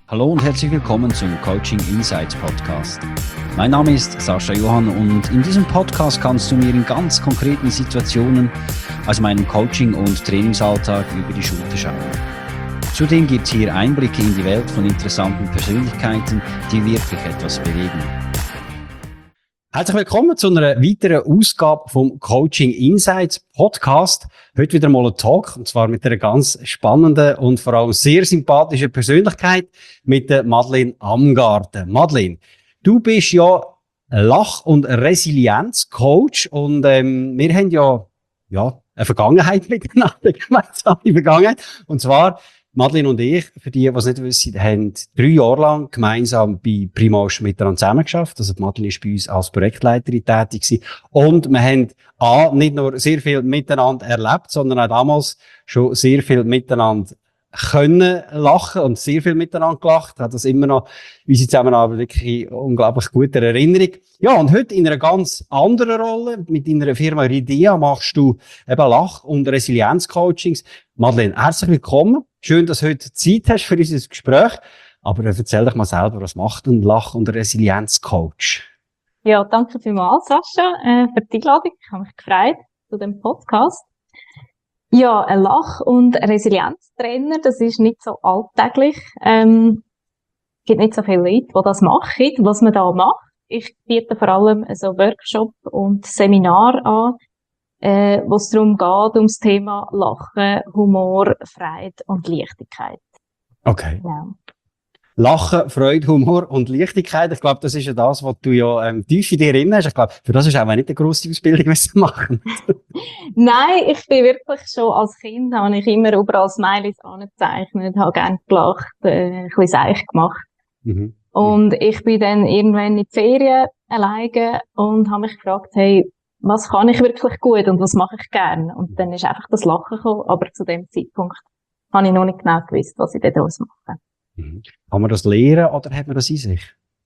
Hallo und herzlich willkommen zum Coaching Insights Podcast. Mein Name ist Sascha Johann und in diesem Podcast kannst du mir in ganz konkreten Situationen aus meinem Coaching- und Trainingsalltag über die Schulter schauen. Zudem gibt es hier Einblicke in die Welt von interessanten Persönlichkeiten, die wirklich etwas bewegen. Herzlich willkommen zu einer weiteren Ausgabe vom Coaching Insights Podcast. Heute wieder mal ein Talk, und zwar mit einer ganz spannenden und vor allem sehr sympathischen Persönlichkeit, mit der Madeleine Amgarden. Madeleine, du bist ja Lach- und Resilienzcoach und wir haben ja eine Vergangenheit miteinander, gemeinsame Vergangenheit. Und zwar Madeleine und ich, für die es nicht wissen, haben 3 Jahre lang gemeinsam bei Primage miteinander zusammengearbeitet. Also Madeleine ist bei uns als Projektleiterin tätig gewesen. Und wir haben nicht nur sehr viel miteinander erlebt, sondern auch damals schon sehr viel miteinander können lachen und sehr viel miteinander gelacht. Hat das immer noch unsere Zusammenarbeit wirklich unglaublich gute Erinnerung. Ja, und heute in einer ganz anderen Rolle, mit deiner Firma Ridea, machst du eben Lach- und Resilienzcoachings. Madeleine, herzlich willkommen. Schön, dass du heute Zeit hast für unser Gespräch. Aber erzähl doch mal selber, was macht ein Lach- und Resilienzcoach? Ja, danke vielmals, Sascha, für die Einladung. Ich habe mich gefreut zu dem Podcast. Ja, ein Lach- und Resilienztrainer, das ist nicht so alltäglich. Gibt nicht so viele Leute, die das machen. Was man da macht, ich biete vor allem so Workshop und Seminar an, wo es darum geht, ums Thema Lachen, Humor, Freude und Leichtigkeit. Okay. Genau. Lachen, Freude, Humor und Leichtigkeit. Ich glaube, das ist ja das, was du ja tief in dir drin hast. Ich glaube, für das ist auch nicht eine grosse Ausbildung müssen machen. Nein, ich bin wirklich schon als Kind, habe ich immer überall Smileys angezeichnet, habe gerne gelacht, ein bisschen seich gemacht. Mhm. Und ich bin dann irgendwann in die Ferien alleine und habe mich gefragt, hey, was kann ich wirklich gut und was mache ich gerne? Und dann ist einfach das Lachen gekommen, aber zu dem Zeitpunkt habe ich noch nicht genau gewusst, was ich daraus mache. Mhm. Kann man das lernen oder hat man das in sich?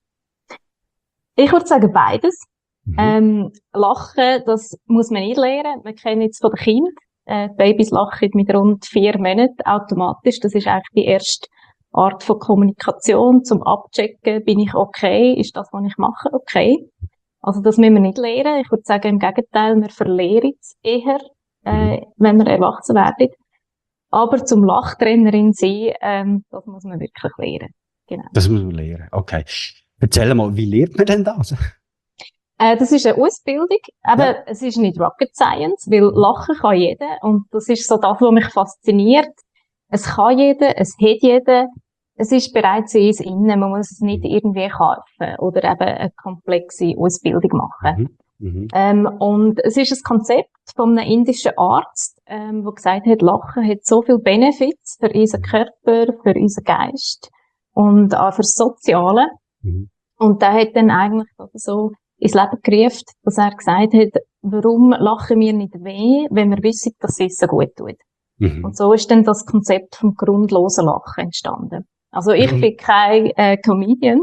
Ich würde sagen, beides. Mhm. Lachen, das muss man nicht lernen. Wir kennen es von den Kindern. Babys lachen mit rund 4 Monaten automatisch. Das ist eigentlich die erste Art von Kommunikation, zum Abchecken, bin ich okay? Ist das, was ich mache, okay? Also, das müssen wir nicht lernen. Ich würde sagen, im Gegenteil, wir verlieren es eher, wenn wir erwachsen werden. Aber zum Lachtrainerin sein, das muss man wirklich lernen. Genau. Das muss man lernen. Okay. Erzähl mal, wie lernt man denn das? Das ist eine Ausbildung, aber Ja. es ist nicht Rocket Science, weil lachen kann jeder und das ist so das, was mich fasziniert. Es kann jeder, es hat jeder, es ist bereits in uns innen, man muss es nicht irgendwie kaufen oder eben eine komplexe Ausbildung machen. Mhm. Mhm. Und es ist ein Konzept von einem indischen Arzt, der gesagt hat, Lachen hat so viele Benefits für unseren Körper, für unseren Geist und auch für das Soziale. Mhm. Und der hat dann eigentlich so ins Leben gerufen, dass er gesagt hat, warum lachen wir nicht weh, wenn wir wissen, dass es so gut tut. Mhm. Und so ist dann das Konzept vom grundlosen Lachen entstanden. Also ich bin kein Comedian.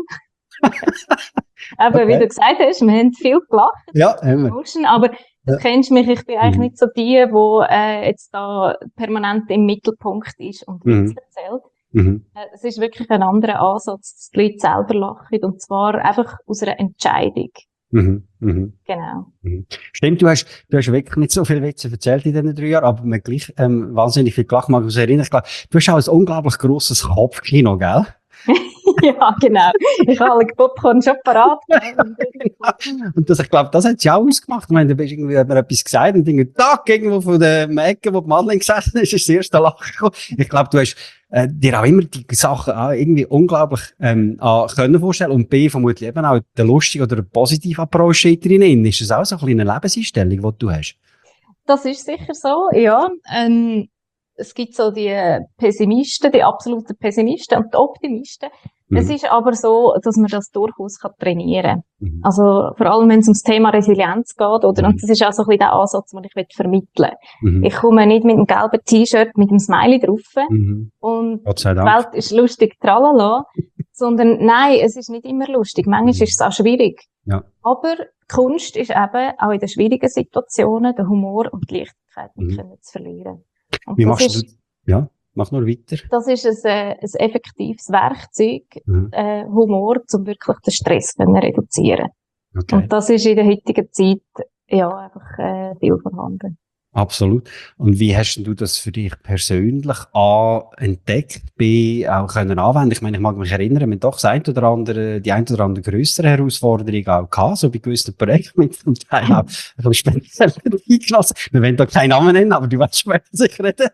Aber Okay. wie du gesagt hast, wir haben viel gelacht. Ja, immer. Emotion, aber du kennst mich, ich bin eigentlich nicht so die jetzt da permanent im Mittelpunkt ist und Witze erzählt. Mhm. Es ist wirklich ein anderer Ansatz, dass die Leute selber lachen, und zwar einfach aus einer Entscheidung. Mhm. Mhm. Genau. Mhm. Stimmt, du hast wirklich nicht so viele Witze erzählt in diesen 3 Jahren, aber man gleich wahnsinnig viel gelacht. Mag ich mich erinnern. Ich glaube, du hast auch ein unglaublich grosses Kopfkino, gell? Ja, genau. Ich habe alle Popcorn schon parat. Und das, ich glaube, das hat sie auch ausgemacht. Ich meine, hat mir etwas gesagt und irgendwie, irgendwo von der Ecke, wo die Madeleine gesessen ist das erste Lachen gekommen. Ich glaube, du hast dir auch immer die Sachen auch irgendwie unglaublich können vorstellen und B, vermutlich eben auch der lustige oder der positive Approach drin. Ist das auch so eine kleine Lebenseinstellung, die du hast? Das ist sicher so, ja. Es gibt so die Pessimisten, die absoluten Pessimisten und die Optimisten. Es ist aber so, dass man das durchaus trainieren kann. Also vor allem, wenn es ums Thema Resilienz geht, oder? Und das ist auch so ein bisschen der Ansatz, den ich vermitteln will. Ich komme nicht mit einem gelben T-Shirt mit einem Smiley drauf und Gott sei die Dank. Welt ist lustig, tralala. Sondern nein, es ist nicht immer lustig. Manchmal ist es auch schwierig. Ja. Aber Kunst ist eben auch in den schwierigen Situationen der Humor und die Leichtigkeit nicht zu verlieren. Und Wie das machst du ist, das? Ja. mach nur weiter. Das ist ein effektives Werkzeug, Humor, um wirklich den Stress zu reduzieren. Okay. Und das ist in der heutigen Zeit, ja, einfach, viel vorhanden. Absolut. Und wie hast du das für dich persönlich entdeckt, auch können anwenden? Ich meine, ich mag mich erinnern, wir haben doch die ein oder andere grössere Herausforderung auch gehabt, so bei gewissen Projekten mit zum Teil auch ein speziell eingelassen. Wir wollen da keinen Namen nennen, aber du weißt, was ich rede.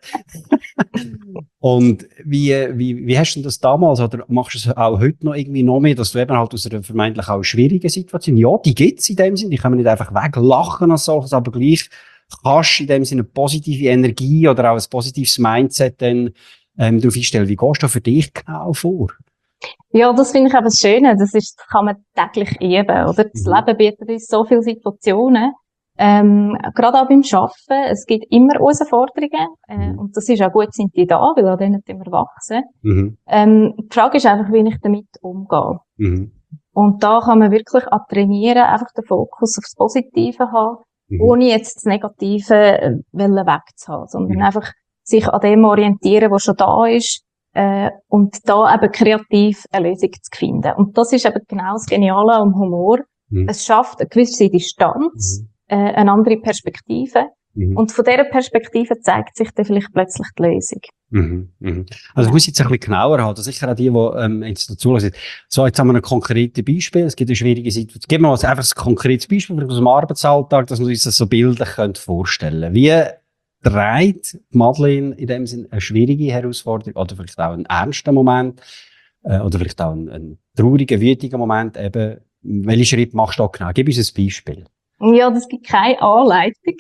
Und wie hast du das damals, oder machst du es auch heute noch irgendwie noch mehr, dass du eben halt aus einer vermeintlich auch schwierigen Situation, ja, die gibt's in dem Sinn, die können wir nicht einfach weglachen als solches, aber gleich kannst in dem Sinne eine positive Energie oder auch ein positives Mindset dann darauf einstellen. Wie gehst du für dich genau vor? Ja, das finde ich eben das Schöne. Das kann man täglich üben, oder? Das Leben bietet uns so viele Situationen. Gerade auch beim Arbeiten. Es gibt immer Herausforderungen. Und das ist auch gut, sind die da, weil an denen wir wachsen. Die Frage ist einfach, wie ich damit umgehe. Und da kann man wirklich trainieren, einfach den Fokus aufs Positive haben. Ohne jetzt das Negative wegzuhaben, sondern einfach sich an dem orientieren, was schon da ist, und da eben kreativ eine Lösung zu finden. Und das ist eben genau das Geniale am Humor. Es schafft eine gewisse Distanz, eine andere Perspektive. Und von dieser Perspektive zeigt sich dann vielleicht plötzlich die Lösung. Also ich muss jetzt ein bisschen genauer haben, sicher auch die jetzt dazu hören. So, jetzt haben wir ein konkretes Beispiel. Es gibt eine schwierige Situation. Geben wir uns einfach ein konkretes Beispiel aus dem Arbeitsalltag, dass wir uns das so bildlich vorstellen können. Wie trägt Madeleine in dem Sinn eine schwierige Herausforderung oder vielleicht auch einen ernsten Moment oder vielleicht auch einen traurigen, wütigen Moment eben? Welche Schritte machst du da genau? Gib uns ein Beispiel. Ja, das gibt keine Anleitung.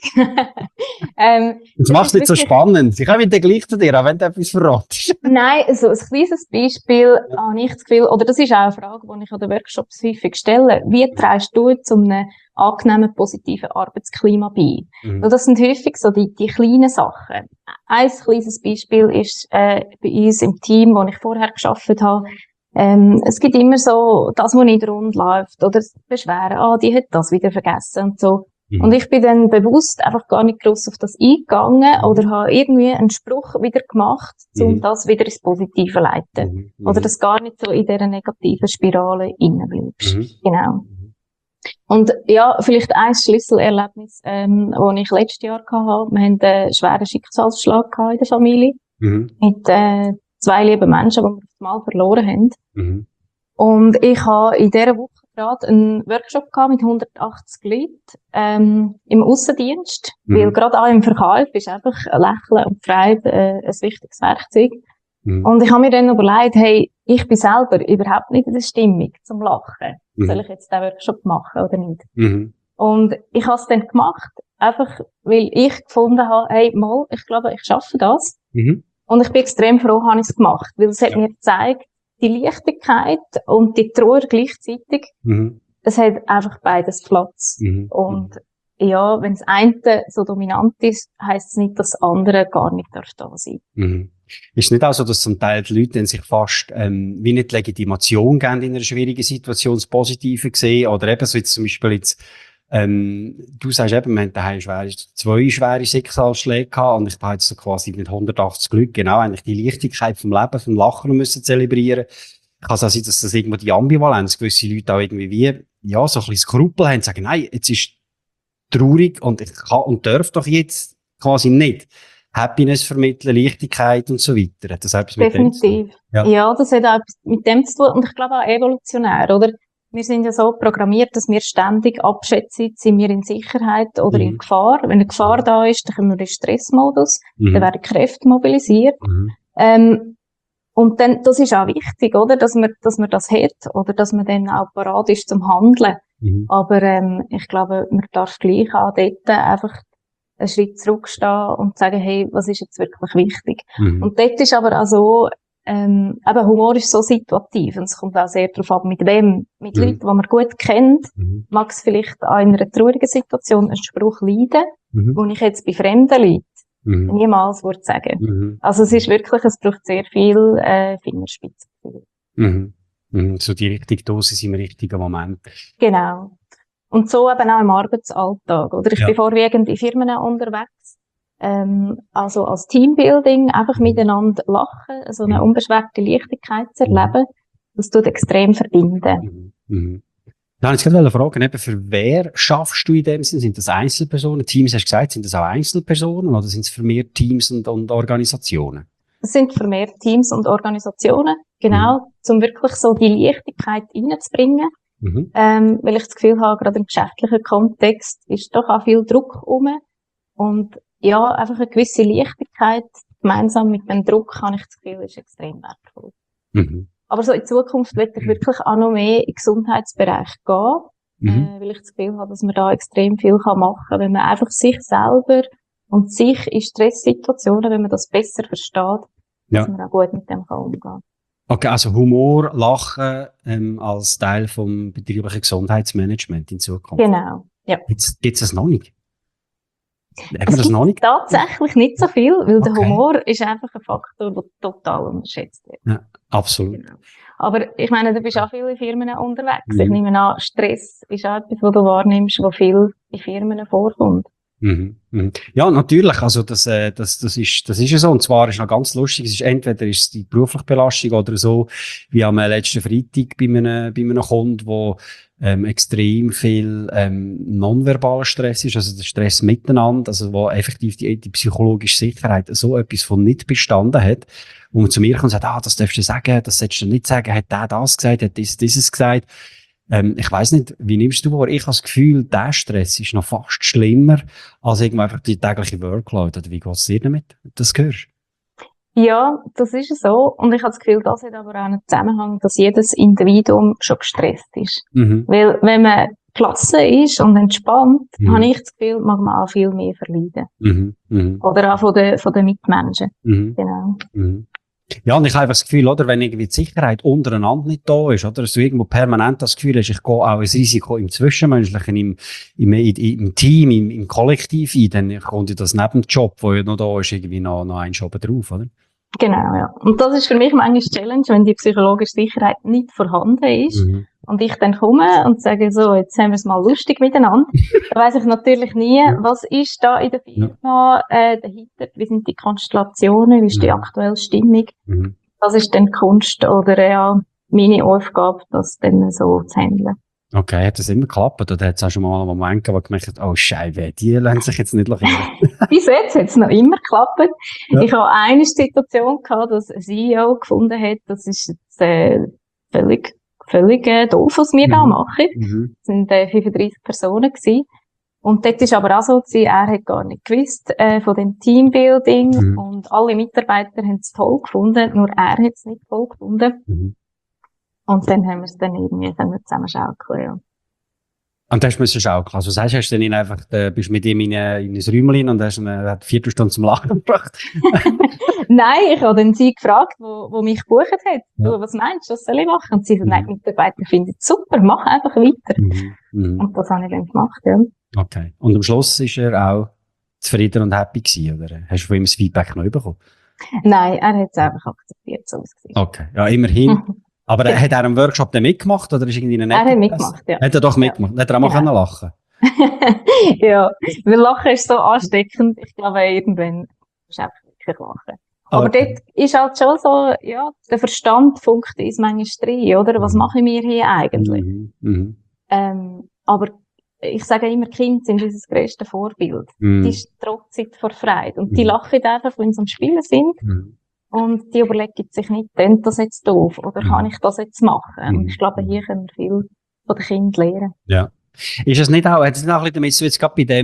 Das macht es nicht so spannend. Ich komme wieder gleich zu dir, auch wenn du etwas verratest. Nein, so ein kleines Beispiel habe ich das Gefühl, oder das ist auch eine Frage, die ich an den Workshops häufig stelle. Wie trägst du zu einem angenehmen, positiven Arbeitsklima bei? Und das sind häufig so die kleinen Sachen. Ein kleines Beispiel ist bei uns im Team, wo ich vorher gearbeitet habe. Es gibt immer so, das, was nicht rund läuft, oder Beschweren, die hat das wieder vergessen und so. Und ich bin dann bewusst einfach gar nicht gross auf das eingegangen oder habe irgendwie einen Spruch wieder gemacht, um das wieder ins Positive zu leiten. Oder dass gar nicht so in dieser negativen Spirale reinbleibst. Genau. Und ja, vielleicht ein Schlüsselerlebnis, das ich letztes Jahr hatte. Wir haben einen schweren Schicksalsschlag in der Familie. Mit 2 lieben Menschen, die wir auf einmal verloren haben. Und ich habe in dieser Woche gerade einen Workshop gehabt mit 180 Leuten im Aussendienst, weil gerade auch im Verkauf ist einfach Lächeln und Freude ein wichtiges Werkzeug. Und ich habe mir dann überlegt, hey, ich bin selber überhaupt nicht in der Stimmung zum Lachen. Soll ich jetzt den Workshop machen oder nicht? Und ich habe es dann gemacht, einfach weil ich gefunden habe, hey, mal, ich glaube, ich schaffe das. Und ich bin extrem froh, habe ich es gemacht, weil es hat mir gezeigt, die Leichtigkeit und die Trauer gleichzeitig. Es hat einfach beides Platz. Und ja, wenn das eine so dominant ist, heisst es nicht, dass das andere gar nicht da sein darf. Ist es nicht auch so, dass zum Teil die Leute sich fast wie nicht Legitimation geben in einer schwierigen Situation, das Positive sehen? Oder eben so jetzt zum Beispiel jetzt, du sagst eben, wir haben daheim 2 schwere Schicksalsschläge gehabt und ich habe jetzt so quasi mit 180 Leuten genau eigentlich die Leichtigkeit vom Leben, vom Lachen müssen zelebrieren. Kann es auch sein, dass das irgendwo die Ambivalenz gewisse Leute auch irgendwie ja, so ein bisschen Skrupel haben, sagen, nein, jetzt ist traurig und ich kann und darf doch jetzt quasi nicht Happiness vermitteln, Leichtigkeit und so weiter. Hat das etwas mit dem zu tun? Definitiv. Ja, das hat auch etwas mit dem zu tun und ich glaube auch evolutionär, oder? Wir sind ja so programmiert, dass wir ständig abschätzen, sind wir in Sicherheit oder in Gefahr. Wenn eine Gefahr da ist, dann kommen wir in den Stressmodus, dann werden Kräfte mobilisiert. Und dann, das ist auch wichtig, oder? Dass man das hat, oder dass man dann auch parat ist zum Handeln. Aber, ich glaube, man darf gleich auch dort einfach einen Schritt zurückstehen und sagen, hey, was ist jetzt wirklich wichtig? Und dort ist aber auch so, eben Humor ist so situativ und es kommt auch sehr darauf ab, mit wem. Mit Leuten, die man gut kennt, mag es vielleicht auch in einer traurigen Situation einen Spruch leiden, wo ich jetzt bei fremden Leuten niemals würde sagen. Also es ist wirklich, es braucht sehr viel Fingerspitzengefühl. So die richtige Dosis im richtigen Moment. Genau. Und so eben auch im Arbeitsalltag, oder? Ich bin vorwiegend in Firmen unterwegs. Also als Teambuilding einfach miteinander lachen, so eine unbeschwerte Leichtigkeit zu erleben, das tut extrem verbinden. Da wollte ich gerade fragen, eben, für wer schaffst du in dem Sinn? Sind das Einzelpersonen? Teams, hast du gesagt, sind das auch Einzelpersonen oder sind es vermehrt Teams und Organisationen? Es sind vermehrt Teams und Organisationen, genau, um wirklich so die Leichtigkeit reinzubringen. Weil ich das Gefühl habe, gerade im geschäftlichen Kontext ist doch auch viel Druck rum. Und ja, einfach eine gewisse Leichtigkeit gemeinsam mit dem Druck, habe ich das Gefühl, ist extrem wertvoll. Aber so in Zukunft will ich wirklich auch noch mehr in den Gesundheitsbereich gehen, weil ich das Gefühl habe, dass man da extrem viel machen kann, wenn man einfach sich selber und sich in Stresssituationen, wenn man das besser versteht, dass man auch gut mit dem umgehen kann. Okay, also Humor, Lachen als Teil vom betrieblichen Gesundheitsmanagement in Zukunft. Genau, ja. Gibt's das noch nicht? Es gibt tatsächlich nicht so viel, weil der Humor ist einfach ein Faktor, der total unterschätzt wird. Ja, absolut. Genau. Aber ich meine, du bist auch viele Firmen unterwegs. Ich nehme an, Stress ist auch etwas, was du wahrnimmst, was viel in Firmen vorkommt. Ja, natürlich. Also, das ist ja so. Und zwar ist noch ganz lustig. Es ist entweder ist die berufliche Belastung oder so, wie am letzten Freitag bei einem Kunden, wo extrem viel nonverbaler Stress ist, also der Stress miteinander, also wo effektiv die psychologische Sicherheit so etwas von nicht bestanden hat, wo man zu mir kommt und sagt, das darfst du sagen, das sollst du nicht sagen, hat der das gesagt, hat dieses gesagt. Ich weiss nicht, wie nimmst du wahr? Ich habe das Gefühl, der Stress ist noch fast schlimmer als irgendwie einfach die tägliche Workload. Oder wie geht's dir damit? Das hörst? Ja, das ist so. Und ich habe das Gefühl, das hat aber auch einen Zusammenhang, dass jedes Individuum schon gestresst ist. Weil, wenn man gelassen ist und entspannt, habe ich das Gefühl, mag man auch viel mehr verleiden. Oder auch von den Mitmenschen. Genau. Ja, und ich habe einfach das Gefühl, oder, wenn irgendwie die Sicherheit untereinander nicht da ist, oder, dass du irgendwo permanent das Gefühl hast, ich gehe auch ein Risiko im Zwischenmenschlichen, im Team, im Kollektiv ein, dann kommt das neben dem Job, wo ja noch da ist, irgendwie noch ein Job drauf, oder? Genau, ja. Und das ist für mich manchmal eine Challenge, wenn die psychologische Sicherheit nicht vorhanden ist. Und ich dann komme und sage so, jetzt haben wir es mal lustig miteinander. Da weiss ich natürlich nie, was ist da in der Firma dahinter, wie sind die Konstellationen, wie ist die aktuelle Stimmung. Das ist dann Kunst oder meine Aufgabe, das dann so zu handeln. Okay, hat das immer geklappt? Oder hat es auch schon mal einen Moment gegeben, wo du gemerkt hast, oh Scheibe, die lassen sich jetzt nicht lachen? Bis jetzt hat es noch immer geklappt. Ja. Ich habe eine Situation gehabt, dass ein CEO gefunden hat, das ist jetzt völlig doof, was wir da machen. Es sind 35 Personen gewesen. Und dort ist aber auch so gewesen, er hat gar nicht gewusst von dem Teambuilding und alle Mitarbeiter haben es toll gefunden, nur er hat es nicht toll gefunden. Und dann haben wir es dann irgendwie zusammen schaukeln, ja. Und dann hast du schaukeln. Also, was hast du denn einfach, bist mit ihm in ein Räumchen und hast eine Viertelstunde zum Lachen gebracht? Nein, ich habe dann sie gefragt, wo mich gebucht hat. Ja. Du, was meinst du, was soll ich machen? Und sie sagt, nein, die Mitarbeiter finden es super, mach einfach weiter. Und das habe ich dann gemacht, ja. Okay. Und am Schluss ist er auch zufrieden und happy gewesen, oder? Hast du von ihm das Feedback noch bekommen? Nein, er hat es einfach akzeptiert, so wie es war. Okay, ja, immerhin. Aber hat er am Workshop dann mitgemacht, oder ist irgendwie eine nette? Er hat mitgemacht, ja. Hat er doch mitgemacht? Hat er auch mal können lachen? Ja, weil Lachen ist so ansteckend. Ich glaube, irgendwann ist einfach wirklich lachen. Aber dort ist halt schon so, ja, der Verstand funkt ins manchmal drin, oder? Was machen wir hier eigentlich? Aber ich sage immer, Kinder sind unser grösstes Vorbild. Die strotzen vor Freude. Und die lachen einfach, wenn sie am Spielen sind. Und die überlegen sich nicht, klingt das jetzt doof oder kann ich das jetzt machen? Und ich glaube, hier können wir viel von den Kindern lernen. Ja. Ist es nicht auch, hat es nicht auch ein bisschen damit zu tun, jetzt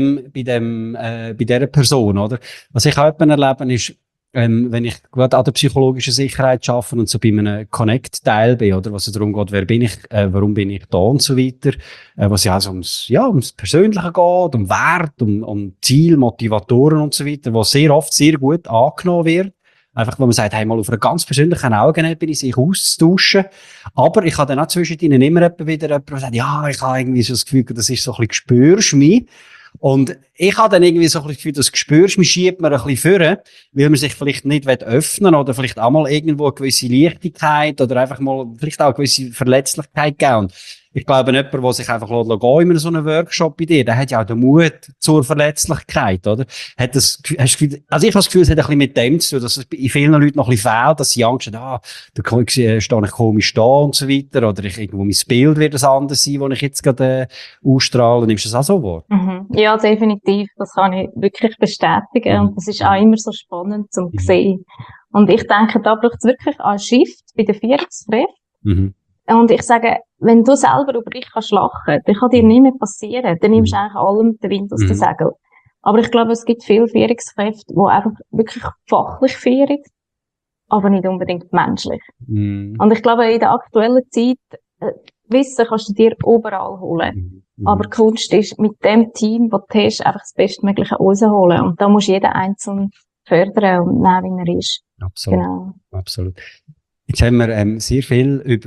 gerade bei dieser Person, oder? Was ich auch erlebe, ist, wenn ich gerade an der psychologischen Sicherheit arbeite und so bei einem Connect-Teil bin, oder? Was es darum geht, wer bin ich, warum bin ich da und so weiter. Was ja also ums Persönliche geht, um Wert, um Ziel, Motivatoren und so weiter, was sehr oft sehr gut angenommen wird. Einfach, wenn man sagt, hey, mal auf einer ganz persönlichen Augenebene sich auszutauschen. Aber ich habe dann auch zwischendrin immer wieder jemanden, der sagt, ja, ich habe irgendwie so das Gefühl, das ist so ein bisschen, spürst mich. Und ich habe dann irgendwie so ein bisschen das Gefühl, das spürst mich, schiebt mir ein bisschen vor, weil man sich vielleicht nicht öffnen will oder vielleicht auch mal irgendwo eine gewisse Leichtigkeit oder einfach mal vielleicht auch eine gewisse Verletzlichkeit geben. Und ich glaube, jemand, der sich einfach gehen lässt, in so einem Workshop bei dir, der hat ja auch den Mut zur Verletzlichkeit, oder? Hast du das Gefühl, also ich habe das Gefühl, es hat ein bisschen mit dem zu tun, dass es in vielen Leuten noch ein bisschen fehlt, dass sie Angst haben, da stehe ich komisch da und so weiter, oder irgendwo mein Bild wird ein anderes sein, das ich jetzt gerade ausstrahle. Nimmst du das auch so wahr? Ja, definitiv. Das kann ich wirklich bestätigen. Und das ist auch immer so spannend zum sehen. Und ich denke, da braucht es wirklich einen Shift bei den Führungskräften. Und ich sage, wenn du selber über dich kannst lachen, dann kann dir nicht mehr passieren. Dann nimmst du eigentlich allem den Wind aus den Segeln. Aber ich glaube, es gibt viele Führungskräfte, die einfach wirklich fachlich führen, aber nicht unbedingt menschlich. Und ich glaube, in der aktuellen Zeit, Wissen kannst du dir überall holen. Aber die Kunst ist, mit dem Team, das du hast, einfach das Bestmögliche rausholen. Und da musst du jeden Einzelnen fördern und nehmen, wie er ist. Absolut. Genau. Absolut. Jetzt haben wir sehr viel über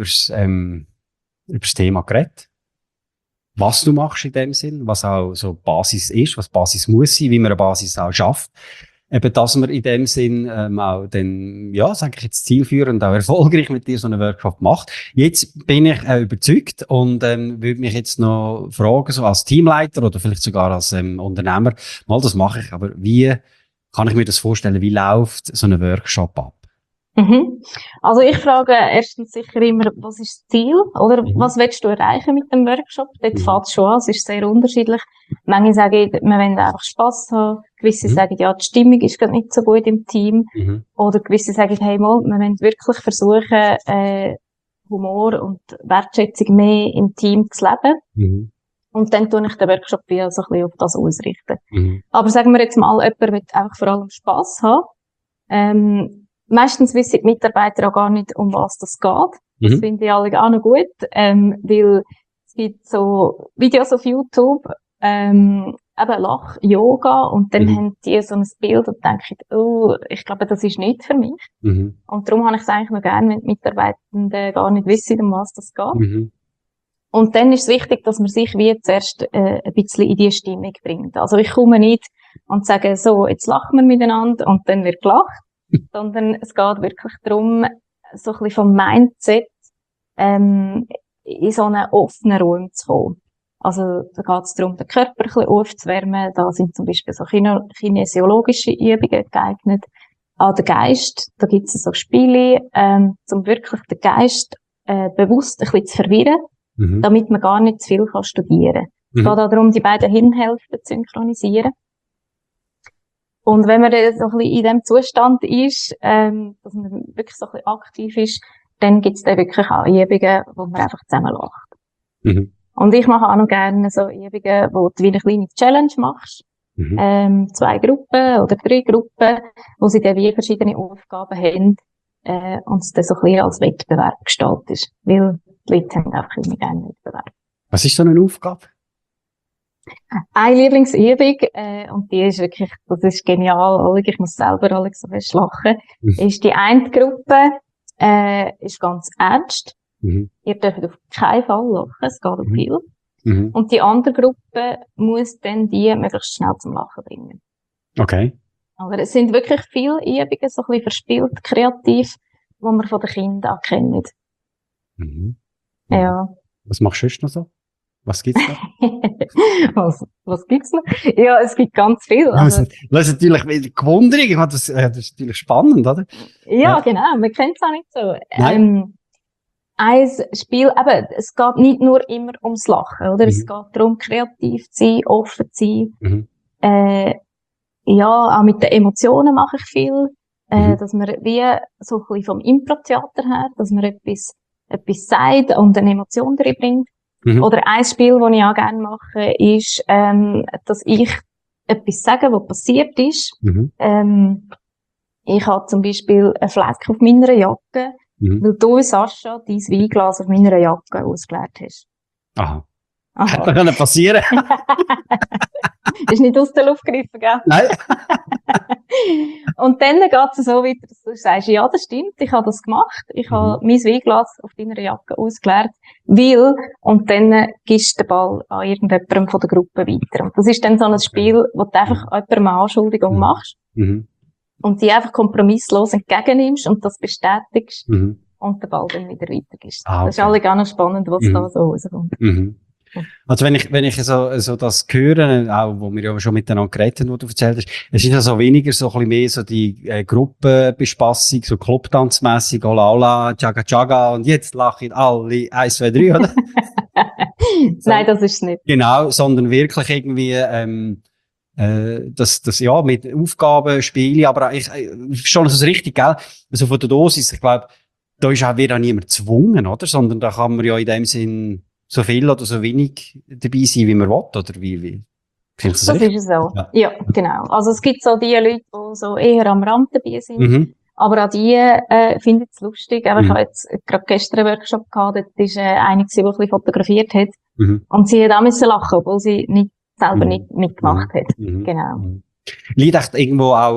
das Thema geredet. Was du machst in dem Sinn, was auch so Basis ist, was Basis muss sein, wie man eine Basis auch schafft. Eben, dass man in dem Sinn auch dann, ja, sage ich jetzt, zielführend, auch erfolgreich mit dir so einen Workshop macht. Jetzt bin ich überzeugt und würde mich jetzt noch fragen, so als Teamleiter oder vielleicht sogar als Unternehmer, mal das mache ich, aber wie kann ich mir das vorstellen, wie läuft so ein Workshop ab? Also ich frage erstens sicher immer, was ist das Ziel, oder was willst du erreichen mit dem Workshop? Dort fängt es schon an, es ist sehr unterschiedlich. Manche sagen, wir wollen einfach Spass haben, gewisse sagen, ja, die Stimmung ist gerade nicht so gut im Team, oder gewisse sagen, hey mal, wir wollen wirklich versuchen, Humor und Wertschätzung mehr im Team zu leben. Und dann tue ich den Workshop wieder so ein bisschen auf das ausrichten. Aber sagen wir jetzt mal, jemand will einfach vor allem Spass haben. Meistens wissen die Mitarbeiter auch gar nicht, um was das geht. Das finde ich alle auch noch gut, weil es gibt so Videos auf YouTube, eben Lach-Yoga, und dann haben die so ein Bild und denken, oh, ich glaube, das ist nicht für mich. Und darum habe ich es eigentlich noch gerne, wenn die Mitarbeitenden gar nicht wissen, um was das geht. Und dann ist es wichtig, dass man sich wie zuerst ein bisschen in die Stimmung bringt. Also ich komme nicht und sage, so, jetzt lachen wir miteinander und dann wird gelacht. Sondern es geht wirklich darum, so ein bisschen vom Mindset in so einen offenen Raum zu kommen. Also da geht es darum, den Körper ein bisschen aufzuwärmen. Da sind zum Beispiel so kinesiologische Übungen geeignet. An den Geist, da gibt es so Spiele, um wirklich den Geist bewusst ein bisschen zu verwirren, damit man gar nicht zu viel studieren kann. Es geht auch darum, die beiden Hirnhälften zu synchronisieren. Und wenn man dann so ein bisschen in dem Zustand ist, dass man wirklich so ein bisschen aktiv ist, dann gibt's dann wirklich auch Übungen, wo man einfach zusammen lacht. Und ich mache auch noch gerne so Übungen, wo du wie eine kleine Challenge machst. 2 Gruppen oder 3 Gruppen, wo sie dann wie verschiedene Aufgaben haben, und es dann so ein bisschen als Wettbewerb gestaltet ist. Weil die Leute haben einfach immer gerne Wettbewerb. Was ist so eine Aufgabe? Eine Lieblingsübung, und die ist wirklich, das ist genial, ich muss selber alles so fest lachen, ist die eine Gruppe, ist ganz ernst. Ihr dürft auf keinen Fall lachen, es geht um viel. Und die andere Gruppe muss dann die möglichst schnell zum Lachen bringen. Okay. Aber es sind wirklich viele Übungen, so ein bisschen verspielt, kreativ, die man von den Kindern auch kennt. Ja. Was machst du sonst noch so? Was gibt's noch? Was gibt's noch? Ja, es gibt ganz viel. Also, das ist natürlich gewundert. Das ist natürlich spannend, oder? Ja, genau. Man kennt es auch nicht so. Ein Spiel, eben, es geht nicht nur immer ums Lachen, oder? Es geht darum, kreativ zu sein, offen zu sein. Ja, auch mit den Emotionen mache ich viel. Dass man wie so ein bisschen vom Impro-Theater her, dass man etwas sagt und eine Emotion drin bringt. Oder ein Spiel, das ich auch gerne mache, ist, dass ich etwas sage, was passiert ist. Ich habe zum Beispiel einen Fleck auf meiner Jacke, weil du, Sascha, dein Weinglas auf meiner Jacke ausgeleert hast. Aha. Hätte können passieren. Ist nicht aus der Luft gegriffen, gell? Nein. Und dann geht es so weiter, dass du sagst, ja, das stimmt, ich habe das gemacht, ich habe mein Weinglas auf deiner Jacke ausgeleert, weil, und dann gibst du den Ball an irgendjemandem von der Gruppe weiter. Und das ist dann so ein Spiel, wo du einfach jemandem eine Anschuldigung machst und die einfach kompromisslos entgegennimmst und das bestätigst. und den Ball dann wieder weitergibst. Okay. Das ist alle gar noch spannend, was da so rauskommt. Also wenn ich so das höre, auch wo wir ja schon miteinander geredet haben, wo du erzählt hast, es ist ja so weniger so ein bisschen mehr so die Gruppenbespassung, so Clubtanzmässig, Ola Ola, Chaga Chaga und jetzt lachen alle 1, 2, 3, oder? So. Nein, das ist es nicht. Genau, sondern wirklich irgendwie das ja mit Aufgaben, Spiele, aber ich schon so richtig, gell? Also von der Dosis, ich glaube, da wird auch niemand gezwungen, oder? Sondern da kann man ja in dem Sinn so viel oder so wenig dabei sein, wie man will, oder wie? Das ist so. Ja, genau. Also es gibt so die Leute, die so eher am Rand dabei sind. Aber auch die finden es lustig. Aber ich habe jetzt gerade gestern einen Workshop gehabt, dort ist eine, die ein bisschen fotografiert hat. Und sie hat auch müssen lachen, obwohl sie selber nicht mitgemacht hat. Genau. Liegt echt irgendwo auch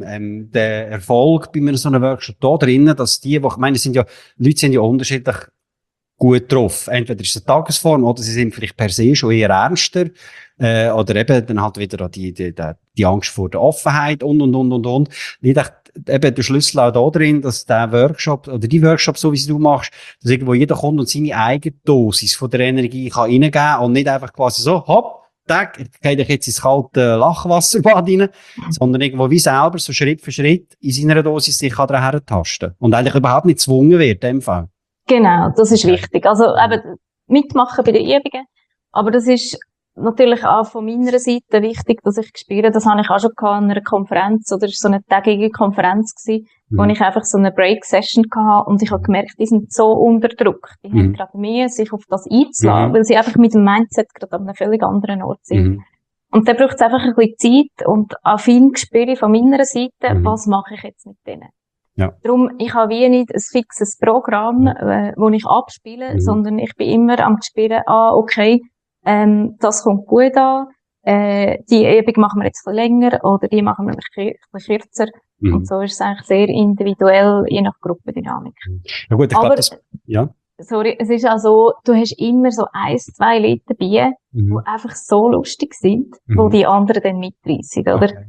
der Erfolg bei so einem Workshop da drinnen, dass die, ich meine, Leute sind ja unterschiedlich gut drauf. Entweder ist es eine Tagesform oder sie sind vielleicht per se schon eher ernster, oder eben dann halt wieder die Angst vor der Offenheit und. Liegt echt eben der Schlüssel auch da drin, dass der Workshop oder die Workshop, so wie sie du machst, dass irgendwo jeder kommt und seine eigene Dosis von der Energie kann reingeben und nicht einfach quasi so, hopp, ich gehe dich jetzt ins kalte Lachwasserbad rein, sondern irgendwo wie selber so Schritt für Schritt in seiner Dosis sich daran hertasten und eigentlich überhaupt nicht gezwungen wird, in dem Fall. Genau, das ist wichtig. Also eben mitmachen bei den Übungen, aber das ist natürlich auch von meiner Seite wichtig, dass ich spüre, das habe ich auch schon gehabt an einer Konferenz, oder es war so eine tägige Konferenz gewesen, wo ich einfach so eine Break-Session hatte und ich habe gemerkt, die sind so unter Druck. Die haben gerade Mühe, sich auf das einzulassen, weil sie einfach mit dem Mindset gerade an einem völlig anderen Ort sind. Und da braucht es einfach ein bisschen Zeit und auch viel Gespür von meiner Seite, was mache ich jetzt mit denen. Ja. Darum, ich habe wie nicht ein fixes Programm, wo ich abspiele, sondern ich bin immer am Spielen, okay, das kommt gut an, die Übung machen wir jetzt ein bisschen länger oder die machen wir ein bisschen kürzer. Und so ist es eigentlich sehr individuell, je nach Gruppendynamik. Ja gut, ich glaube, sorry, es ist auch so, du hast immer so 1, 2 Leute dabei, die einfach so lustig sind, wo die anderen dann mitreissen, oder? Okay.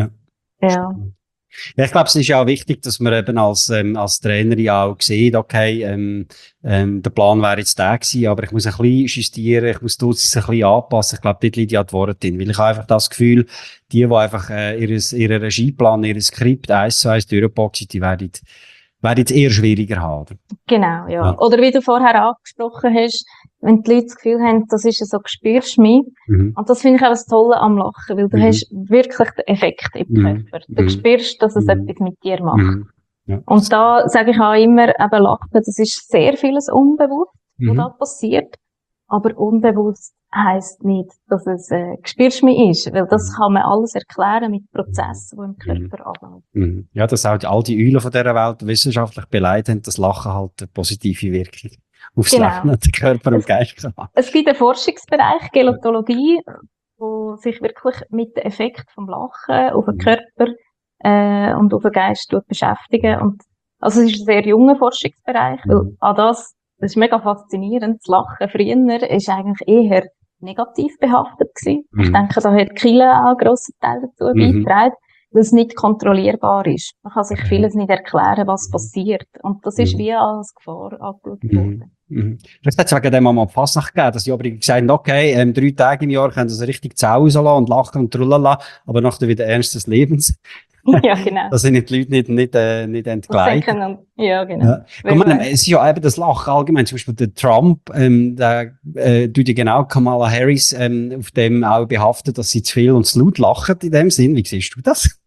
Ja. Ja, ich glaube, es ist ja auch wichtig, dass man eben als Trainer ja auch sieht, okay, der Plan wäre jetzt der gewesen, aber ich muss ein bisschen justieren, ich muss die Dosis ein bisschen anpassen. Ich glaube, dort liegt ja die Worte drin, weil ich habe einfach das Gefühl, die einfach ihren Regieplan, ihr Skript 1:1 durchboxen, die werden es eher schwieriger haben. Genau, ja. Oder wie du vorher angesprochen hast, wenn die Leute das Gefühl haben, das ist so, spürst du mich. Und das finde ich auch das Tolle am Lachen, weil du hast wirklich den Effekt im Körper. Du spürst, dass es etwas mit dir macht. Ja. Und da sage ich auch immer, eben Lachen, das ist sehr vieles unbewusst, was da passiert. Aber unbewusst heisst nicht, dass es spürst du mich ist, weil das kann man alles erklären mit Prozessen, die im Körper ablaufen. Ja, dass auch all die Eulen von dieser Welt wissenschaftlich beleidigt haben, dass Lachen halt eine positive Wirkung aufs Leben, den Körper und Geist hat. Es gibt einen Forschungsbereich, Gelotologie, wo sich wirklich mit dem Effekt vom Lachen auf den Körper und auf den Geist beschäftigen. Und also es ist ein sehr junger Forschungsbereich, weil auch das ist mega faszinierend. Das Lachen früher ist eigentlich eher negativ behaftet gewesen. Ich denke, da hat Kille auch einen grossen Teil dazu beigetragen, weil es nicht kontrollierbar ist. Man kann sich vieles nicht erklären, was passiert. Und das ist wie als Gefahr angeschaut worden. Vielleicht hat es wegen dem mal Fasnacht gegeben, dass die aber gesagt haben, okay, 3 Tage im Jahr können sie richtig Zau rauslassen und lachen und trulala, aber nachher wieder Ernst des Lebens. Ja, genau. Das sind die Leute nicht entgleitet. Ja, genau. Ja. Ich meine, es ist ja eben das Lachen allgemein. Zum Beispiel der Trump, der tut ja genau Kamala Harris auf dem auch behaftet, dass sie zu viel und zu laut lachen in dem Sinn. Wie siehst du das?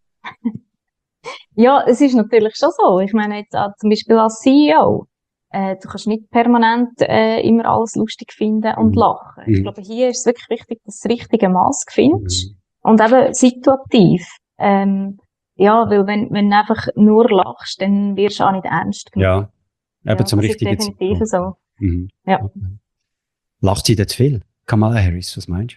Ja, es ist natürlich schon so. Ich meine, jetzt auch zum Beispiel als CEO, du kannst nicht permanent immer alles lustig finden und lachen. Ich glaube, hier ist es wirklich wichtig, dass du das richtige Maß findest. Und eben situativ. Ja, weil wenn du einfach nur lachst, dann wirst du auch nicht ernst genommen. Ja, eben zum richtigen Zeitpunkt. Das ist definitiv so. Ja. Lacht sie dort viel? Kamala Harris, was meinst du?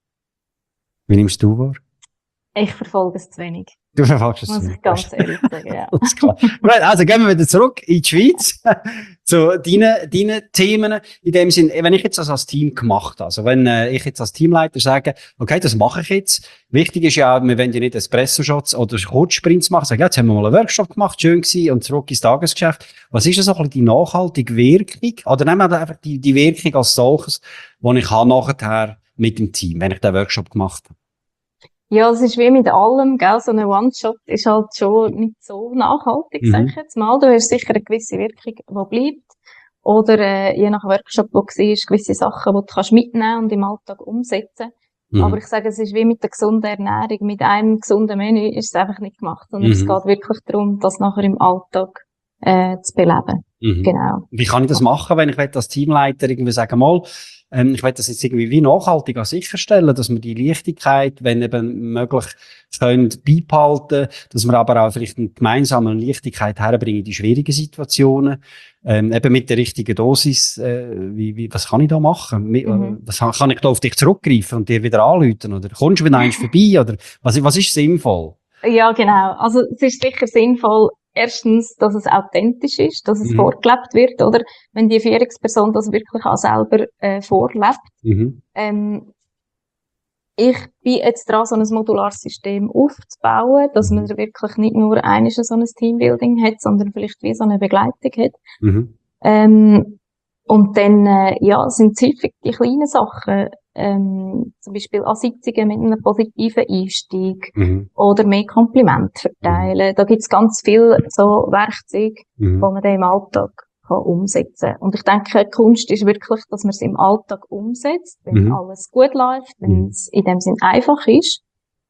Wie nimmst du wahr? Ich verfolge es zu wenig. Du verfolgst es zu wenig? Muss ich ganz ehrlich sagen, ja. Alles klar. Also gehen wir wieder zurück in die Schweiz, zu deinen Themen. In dem Sinn, wenn ich jetzt das als Team gemacht habe, also wenn ich jetzt als Teamleiter sage, okay, das mache ich jetzt. Wichtig ist ja auch, wir wollen ja nicht Espresso-Shots oder Kurzsprints machen. Sagen, ja, jetzt haben wir mal einen Workshop gemacht, schön gewesen und zurück ins Tagesgeschäft. Was ist so ein bisschen die nachhaltige Wirkung? Oder nehmen wir einfach die Wirkung als solches, die ich habe nachher mit dem Team, wenn ich den Workshop gemacht habe? Ja, es ist wie mit allem, gell? So ein One-Shot ist halt schon nicht so nachhaltig, sag ich jetzt mal. Du hast sicher eine gewisse Wirkung, die bleibt. Oder, je nach Workshop, wo du siehst, gewisse Sachen, die du kannst mitnehmen und im Alltag umsetzen. Aber ich sage, es ist wie mit der gesunden Ernährung. Mit einem gesunden Menü ist es einfach nicht gemacht. Sondern es geht wirklich darum, das nachher im Alltag, zu beleben. Genau. Wie kann ich das machen, wenn ich als Teamleiter irgendwie sagen, mal, ich will das jetzt irgendwie wie nachhaltig sicherstellen, dass wir die Leichtigkeit, wenn eben möglich, können beibehalten, dass wir aber auch vielleicht eine gemeinsame Leichtigkeit herbringen in die schwierigen Situationen, eben mit der richtigen Dosis, was kann ich da machen? Was kann ich da auf dich zurückgreifen und dir wieder anrufen? Oder kommst du wieder eins vorbei? Oder was ist sinnvoll? Ja, genau. Also, es ist sicher sinnvoll, erstens, dass es authentisch ist, dass es vorgelebt wird, oder? Wenn die Führungsperson das wirklich auch selber vorlebt. Ich bin jetzt dran, so ein modulares System aufzubauen, dass man wirklich nicht nur einmal so ein Teambuilding hat, sondern vielleicht wie so eine Begleitung hat. Und dann, ja, sind es häufig die kleinen Sachen, zum Beispiel an Sitzungen mit einem positiven Einstieg oder mehr Komplimente verteilen. Da gibt's ganz viel so Werkzeuge, die man dann im Alltag kann umsetzen. Und ich denke, die Kunst ist wirklich, dass man es im Alltag umsetzt, wenn alles gut läuft, wenn es in dem Sinn einfach ist.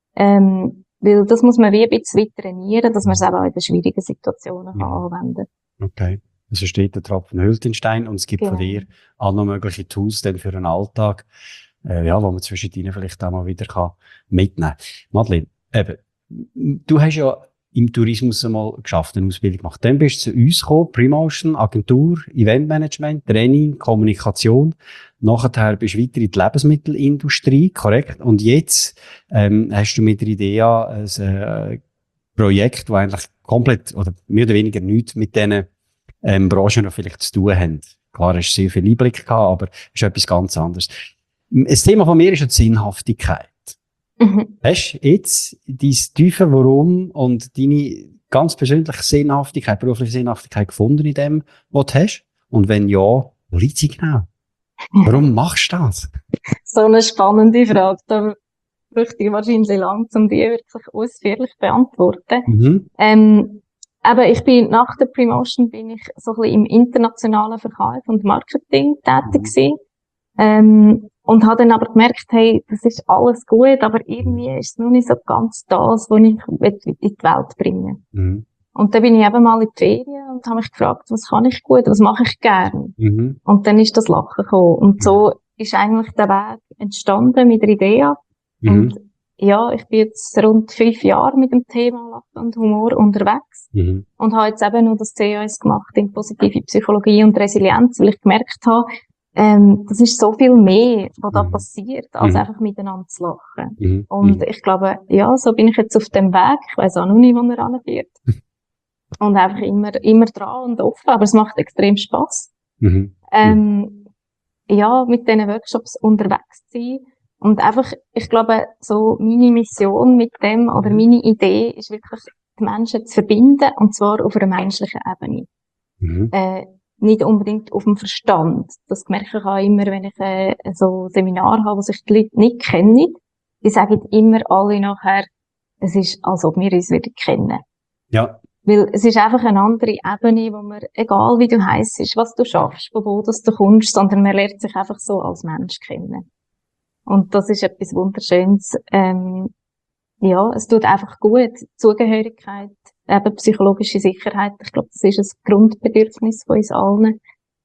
Weil das muss man wie ein bisschen trainieren, dass man es auch in den schwierigen Situationen kann anwenden. Okay. Also steht der Tropfen höhlt den Stein und es gibt von dir auch noch mögliche Tools denn für den Alltag, ja, wo man zwischendrin vielleicht auch mal wieder kann mitnehmen kann. Madeleine, eben, du hast ja im Tourismus einmal geschafft, eine Ausbildung gemacht. Dann bist du zu uns gekommen, Premotion, Agentur, Eventmanagement, Training, Kommunikation. Nachher bist du weiter in die Lebensmittelindustrie, korrekt? Und jetzt hast du mit der Idee ein Projekt, das eigentlich komplett oder mehr oder weniger nichts mit diesen Branchen noch vielleicht zu tun haben. Klar, hast du sehr viel Einblick gehabt, aber es ist etwas ganz anderes. Das Thema von mir ist die Sinnhaftigkeit. Hast du jetzt dein tiefe Warum und deine ganz persönliche Sinnhaftigkeit, berufliche Sinnhaftigkeit gefunden in dem, was du hast? Und wenn ja, wo liegt sie genau? Warum machst du das? So eine spannende Frage. Da bräuchte ich wahrscheinlich lang, um die wirklich ausführlich zu beantworten. Aber ich bin nach der Premotion bin ich so ein bisschen im internationalen Verkauf und Marketing tätig gewesen. Und habe dann aber gemerkt, hey, das ist alles gut, aber irgendwie ist es noch nicht so ganz das, was ich in die Welt bringen will. Und dann bin ich eben mal in die Ferien und habe mich gefragt, was kann ich gut, was mache ich gern? Und dann ist das Lachen gekommen. Und so ist eigentlich der Weg entstanden mit der Idee. Und ja, ich bin jetzt rund 5 Jahre mit dem Thema Lachen und Humor unterwegs. Und habe jetzt eben noch das CAS gemacht in positive Psychologie und Resilienz, weil ich gemerkt habe, das ist so viel mehr, was da passiert, als einfach miteinander zu lachen. Und ich glaube, ja, so bin ich jetzt auf dem Weg. Ich weiss auch noch nicht, wo er anführt. Und einfach immer dran und offen. Aber es macht extrem Spass. Ja, mit diesen Workshops unterwegs zu sein. Und einfach, ich glaube, so meine Mission mit dem oder meine Idee ist wirklich, die Menschen zu verbinden, und zwar auf einer menschlichen Ebene. Nicht unbedingt auf dem Verstand. Das merke ich auch immer, wenn ich so Seminar habe, wo sich die Leute nicht kennen. Die sagen immer alle nachher, es ist, als ob wir uns wieder kennen. Ja. Weil es ist einfach eine andere Ebene, wo man, egal wie du heisst, was du schaffst, von wo du kommst, sondern man lernt sich einfach so als Mensch kennen. Und das ist etwas Wunderschönes. Ja, es tut einfach gut. Zugehörigkeit, eben psychologische Sicherheit. Ich glaube, das ist ein Grundbedürfnis von uns allen.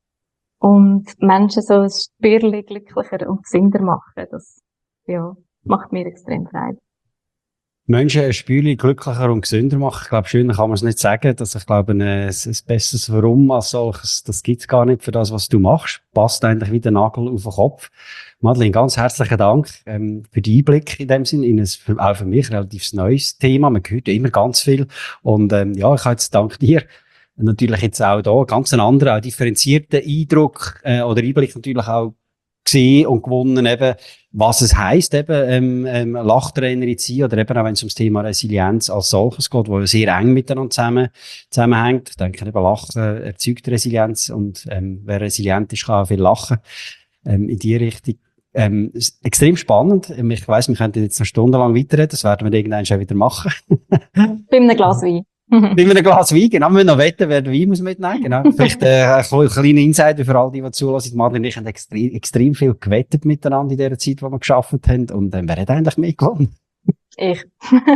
Und Menschen so ein Spürchen glücklicher und gesünder machen, das, ja, macht mir extrem Freude. Menschen ein Spürchen glücklicher und gesünder machen. Ich glaube, schöner kann man es nicht sagen. Dass ich glaube, ein besseres Warum als solches, das gibt's gar nicht für das, was du machst. Passt eigentlich wie der Nagel auf den Kopf. Madeleine, ganz herzlichen Dank für den Einblick in dem Sinn in ein, auch für mich relativ neues Thema. Man hört ja immer ganz viel. Und ja, ich habe jetzt dank dir natürlich jetzt auch da ganz einen anderen, auch differenzierten Eindruck oder Einblick natürlich auch gesehen und gewonnen, eben, was es heisst, eben, Lachtrainer zu sein, oder eben auch wenn es ums Thema Resilienz als solches geht, wo ja sehr eng miteinander zusammenhängt. Ich denke, eben Lachen erzeugt Resilienz und wer resilient ist, kann auch viel lachen. In die Richtung. Ist extrem spannend. Ich weiss, wir könnten jetzt noch stundenlang weiterreden, das werden wir irgendwann schon wieder machen. Bei einem Glas Wein. Bei einem Glas Wein, genau. Wir müssen noch wetten, wer den Wein muss mitnehmen. Genau. Vielleicht ein kleiner Insider für all die zulassen. Madeleine und ich haben extrem viel gewettet miteinander in der Zeit, wo wir gearbeitet haben. Und wer hat eigentlich mitgewonnen? Ich.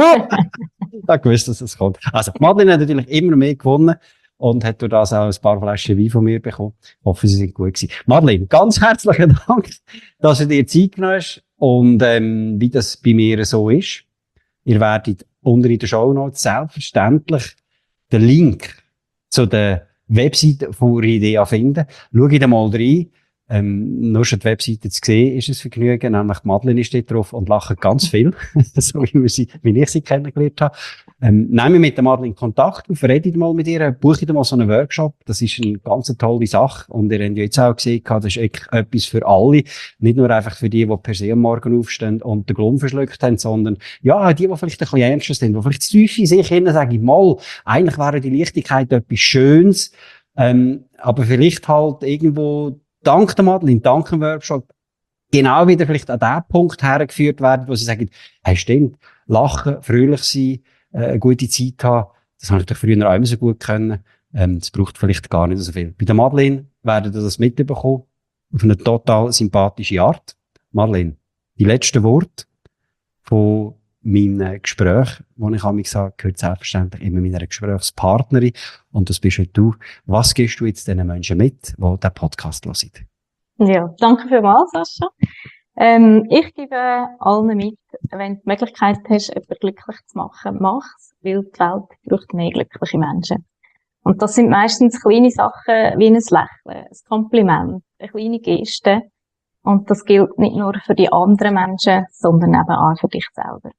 Ich wusste, dass es kommt. Also, Madeleine hat natürlich immer mehr gewonnen und hat durch das auch ein paar Flaschen Wein von mir bekommen. Ich hoffe, sie sind gut gewesen. Madeleine, ganz herzlichen Dank, dass du dir Zeit genommen hast. Und wie das bei mir so ist, ihr werdet unter in den Shownotes selbstverständlich den Link zu der Webseite von Idea finden. Schaut da mal rein. Nur schon die Webseite zu sehen, ist ein Vergnügen. Nämlich Madeleine steht drauf und lacht ganz viel. So wie ich sie kennengelernt habe. Nehme mit der Madeleine Kontakt auf, redet mal mit ihr, buche mal so einen Workshop. Das ist eine ganz tolle Sache. Und ihr habt ja jetzt auch gesehen, das ist echt etwas für alle. Nicht nur einfach für die per se am Morgen aufstehen und den Glum verschluckt haben, sondern, ja, die vielleicht ein bisschen ernster sind, die vielleicht zu tief in sich hinein sagen, mal, eigentlich wäre die Leichtigkeit etwas Schönes, aber vielleicht halt irgendwo dank der Madeleine, dank dem Workshop, genau wieder vielleicht an den Punkt hergeführt werden, wo sie sagen, hey, stimmt, lachen, fröhlich sein, eine gute Zeit haben, das habe ich doch früher auch immer so gut können. Das braucht vielleicht gar nicht so viel. Bei der Madeleine werden ihr das mitbekommen, auf eine total sympathische Art. Madeleine, die letzten Worte von meinem Gespräch, wo ich mich sage, gehört selbstverständlich immer meiner Gesprächspartnerin. Und das bist du. Was gibst du jetzt den Menschen mit, die diesen Podcast hören? Ja, danke vielmals, Sascha. Ich gebe allen mit, wenn du die Möglichkeit hast, jemanden glücklich zu machen, mach's, weil die Welt braucht mehr glückliche Menschen. Und das sind meistens kleine Sachen wie ein Lächeln, ein Kompliment, eine kleine Geste. Und das gilt nicht nur für die anderen Menschen, sondern eben auch für dich selber.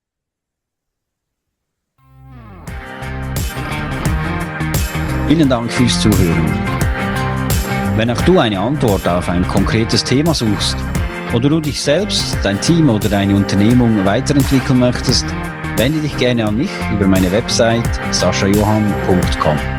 Vielen Dank fürs Zuhören. Wenn auch du eine Antwort auf ein konkretes Thema suchst oder du dich selbst, dein Team oder deine Unternehmung weiterentwickeln möchtest, wende dich gerne an mich über meine Website saschajohann.com.